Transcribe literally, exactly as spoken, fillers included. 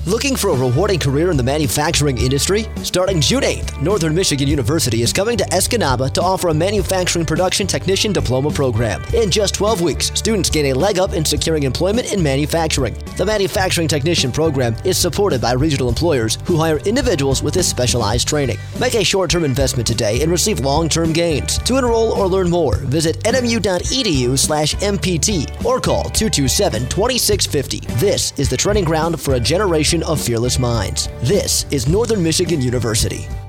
Looking for a rewarding career in the manufacturing industry? Starting June eighth, Northern Michigan University is coming to Escanaba to offer a manufacturing production technician diploma program. In just twelve weeks, students gain a leg up in securing employment in manufacturing. The manufacturing technician program is supported by regional employers who hire individuals with this specialized training. Make a short-term investment today and receive long-term gains. To enroll or learn more, visit N M U dot E D U slash M P T or call two two seven, two six five zero. This is the training ground for a generation of fearless minds. This is Northern Michigan University.